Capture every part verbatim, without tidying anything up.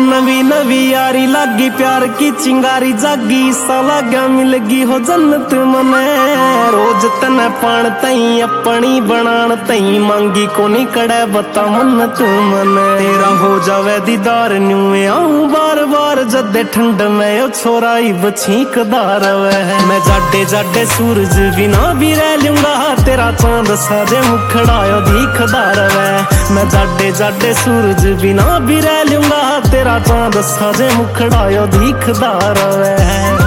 नवी नवी यारी लागी प्यार की चिंगारी जागी सा लाग्या मिलगी हो जन्नत मने। रोज तने पाण तई अपनी बनान तई मांगी कोनी कड़े बता मन तू मने। तेरा हो जावे दीदार न्यू आऊं बार बार जदे ठंड में ओ छोरा इब छींकदार वे। मैं जाडे जाडे सूरज बिना भी रह लूंगा तेरा चांद साजे मुखड़ायो दीखदार वे। मैं जाडे जाडे सूरज बिना भी रह लूंगा तेरा चांद साजे मुखड़ायो दीखदार वे।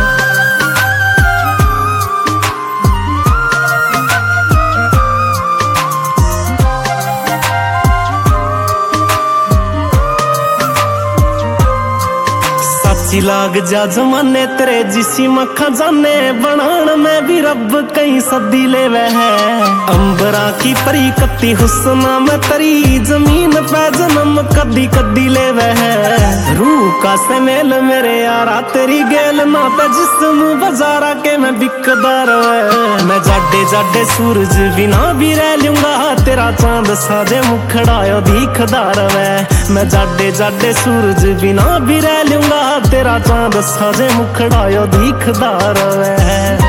साची लाग जा जमाने तेरे जिसी मखा जाने बनान में भी रब कहीं सदी ले वह है। अंबरा की परी कत्ती हुस्ना में तरी जमीन पे जन्म कदी कदी ले वह है। रूह का से मेल मेरे यारा तेरी गेल ना पे जिस्म बाजारा के मैं बिकदार है। मैं जाडे जाडे सूरज बिना भी रह लूंगा तेरा चांद साजे मुखड़ायो दीखदार वे। मैं जाडे जाडे सूरज बिना भी रह लूंगा तेरा चांद साजे मुखड़ायो दीखदार वे।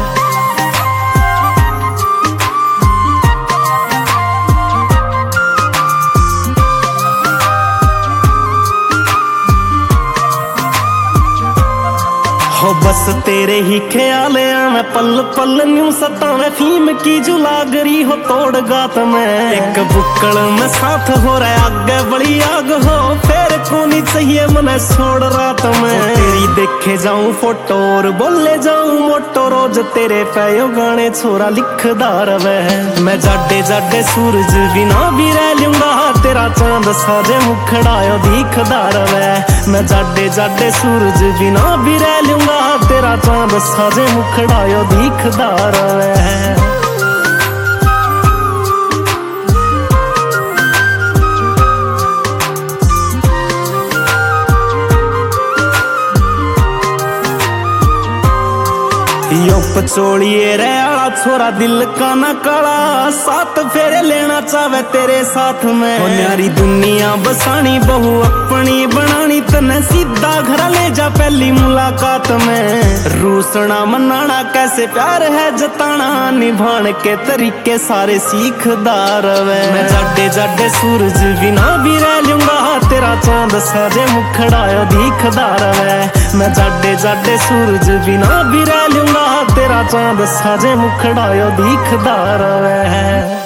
हो बस तेरे ही ख्याल मैं पल पल न्यू सतावे फीम की जो लागरी हो तोड़ गात में। एक बुक्कड़ में साथ हो रहा आगे बड़ी आग हो फिर कोनी चाहिए मने छोड़ रात में। तेरी देखे जाऊं फोटो और बोले जाऊं मोटो रोज तेरे पे गाने छोरा लिखदार वे। मैं जाडे जाडे सूरज बिना भी रह लूंगा तेरा चांद साजे मुखड़ायो दीखदार वे। मैं जाडे जाडे सूरज बिना भी रह लूंगा तेरा चांद साजे मुखड़ायो दीखदार वे। यो पचोड़िए रे आला छोरा दिल का न काला साथ फेरे लेना चावे तेरे साथ में। न्यारी दुनिया बसानी बहु अपनी बनानी तने सीधा घर ले जा पहली मुलाकात में। रूसना मनाना कैसे प्यार है जताना निभान के तरीके सारे सीखदार वे। मैं जाडे जाडे सूरज बिना भी रह लूंगा तेरा चांद साजे मुखड़ायो दीखदार वे। मैं जाडे जाडे सूरज बिना भी रह लूंगा तेरा चांद साजे मुखड़ायो दीखदार वे।